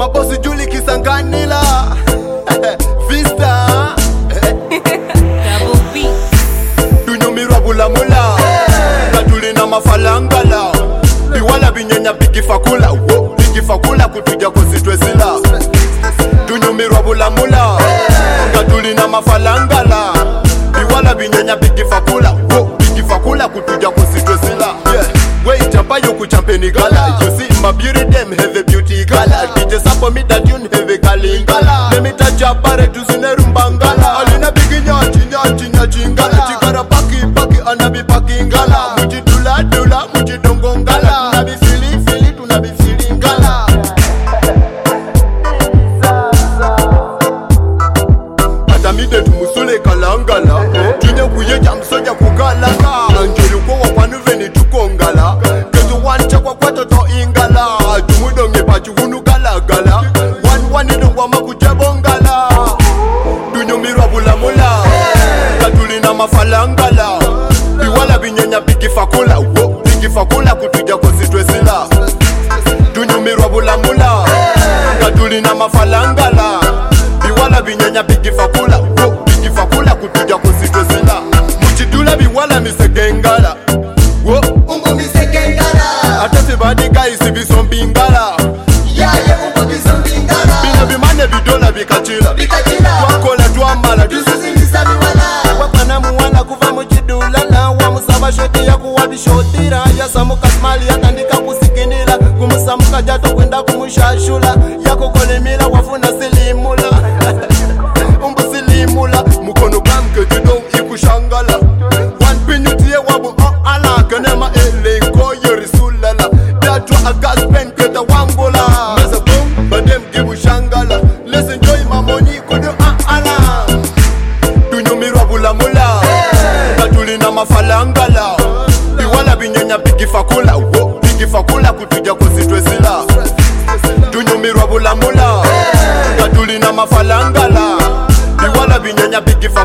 Wapo sijuli kisanganila Vista Double B. Tunyumirwa bulamula Katuli na mafalangala Biwala binyenya bigifakula Bigifakula kutuja kusitwe sila Tunyumirwa bulamula Katuli na mafalangala Biwala binyenya bigifakula Bigifakula kutuja kusitwe sila Wait up, you could champagne gala. You see my beauty, them have a beauty gala. DJ Sampo me that tune have a galingala. Let me touch your body to sine rumbangala. All in a big nyachi chingala. Chikara paki, anabi paki ngala. Muji dula, muji dongongala. Tunabi fili, tunabi feeling gala. Atamide tumusule kalangala. Tunye kuye jamsoja kukalanga. Anjolu kwa wapanu veni tukongala. Ketu wancha kwa kwato to ingala. Tumudonge pachu hunu gala. Wani dungwa makujebongala. Tunyumirwa bulamula. Katuli na mafalangala. Biwala binyenya bigifakula. Bigifakula kutuja kusitwe sila. Tunyumirwa bulamula. Katuli na mafalangala. Biwala binyenya bigifakula. Bigifakula kutuja kusitwe sila. Muchidula biwala misegengala. Umbo misegengala. Atase badi guys bisombingala. Yaye umbo bisombingala. Bino bimane bidola bikachila. Twakola twamala Tususimisa miwala. Wakana muwana kuva muchidula na wa musaba shoti ya kuwa bishotira. Yasamuka smali yatandika kusikinila. Kumusamuka jato kwenda kumushashula. Yako kolemila wafuna silimula. Umbu silimula. Mukono kamke judo ikushangala. One pinyutie wabu ala. Kanema elenko yorisulala. Datwa agaspen keta wangula. Masa boom, badem gibu shangala. Let's enjoy my money kudu ala. Tunyumirwa bulamula. Katuli na mafalangala. Biwala binyenya bigifakula. Bigifakula kutuja kusitwe sila. Tunyumirwa bulamula. Katuli na mafalangala. Biwala binyenya bigifakula.